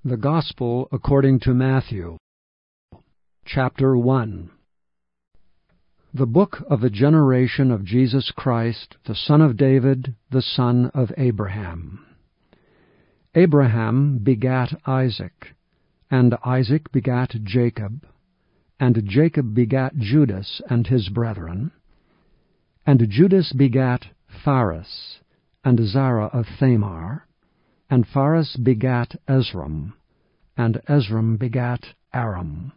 The Gospel according to Matthew, Chapter 1. The book of the generation of Jesus Christ, the son of David, the son of Abraham. Abraham begat Isaac, and Isaac begat Jacob, and Jacob begat Judas and his brethren. And Judas begat Phares, and Zerah of Thamar, and Phares begat Esrom, and Esrom begat Aram.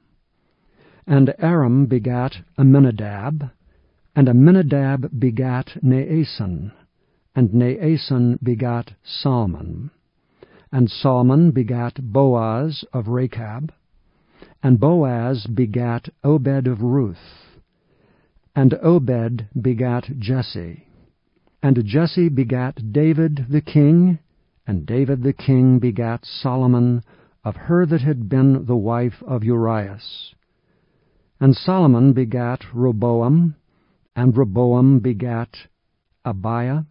And Aram begat Amminadab, and Amminadab begat Naason, and Naason begat Salmon. And Salmon begat Boaz of Rechab, and Boaz begat Obed of Ruth. And Obed begat Jesse, and Jesse begat David the king, and David the king begat Solomon of her that had been the wife of Urias. And Solomon begat Rehoboam, and Rehoboam begat Abiah,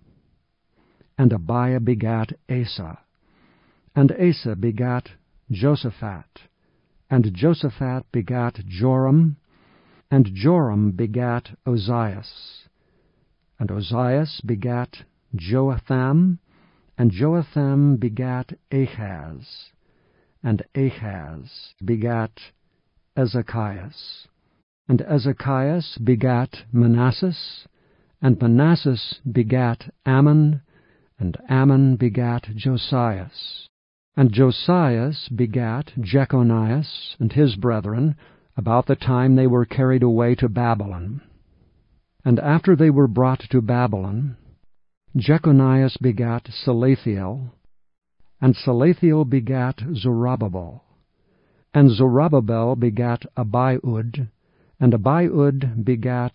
and Abiah begat Asa. And Asa begat Josaphat, and Josaphat begat Joram, and Joram begat Ozias. And Ozias begat Joatham, and Joatham begat Ahaz, and Ahaz begat Ezekias. And Ezekias begat Manasses, and Manasses begat Ammon, and Ammon begat Josias. And Josias begat Jeconias and his brethren, about the time they were carried away to Babylon. And after they were brought to Babylon, Jeconias begat Salathiel, and Salathiel begat Zerubbabel. And Zerubbabel begat Abiud, and Abiud begat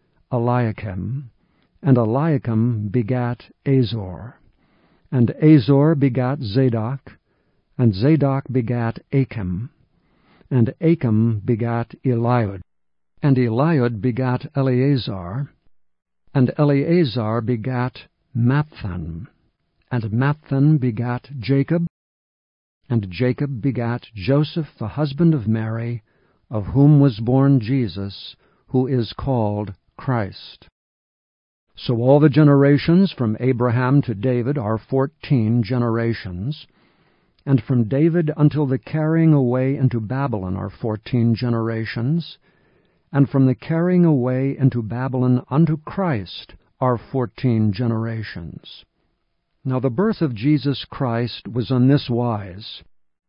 Eliakim, and Eliakim begat Azor. And Azor begat Zadok, and Zadok begat Achim, and Achim begat Eliud. And Eliud begat Eleazar, and Eleazar begat Matthan, and Matthan begat Jacob, and Jacob begat Joseph the husband of Mary, of whom was born Jesus, who is called Christ. So all the generations from Abraham to David are 14 generations, and from David until the carrying away into Babylon are 14 generations, and from the carrying away into Babylon unto Christ are 14 generations. Now the birth of Jesus Christ was on this wise.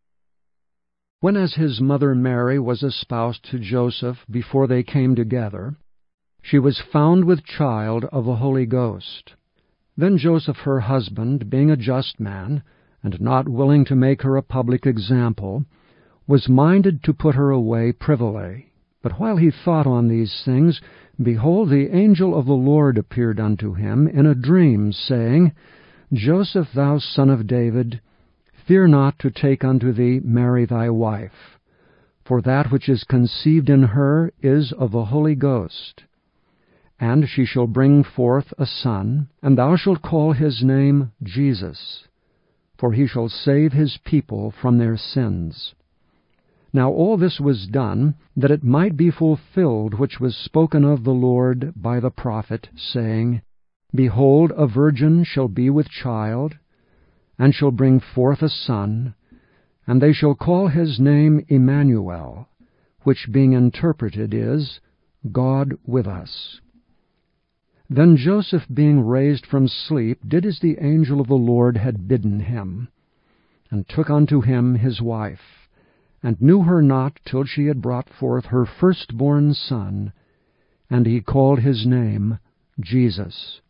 When as his mother Mary was espoused to Joseph before they came together, she was found with child of the Holy Ghost. Then Joseph her husband, being a just man, and not willing to make her a public example, was minded to put her away privily. But while he thought on these things, behold, the angel of the Lord appeared unto him in a dream, saying, Joseph, thou son of David, fear not to take unto thee Mary thy wife, for that which is conceived in her is of the Holy Ghost. And she shall bring forth a son, and thou shalt call his name Jesus, for he shall save his people from their sins. Now all this was done, that it might be fulfilled which was spoken of the Lord by the prophet, saying, Behold, a virgin shall be with child, and shall bring forth a son, and they shall call his name Emmanuel, which being interpreted is, God with us. Then Joseph, being raised from sleep, did as the angel of the Lord had bidden him, and took unto him his wife, and knew her not till she had brought forth her firstborn son, and he called his name Jesus.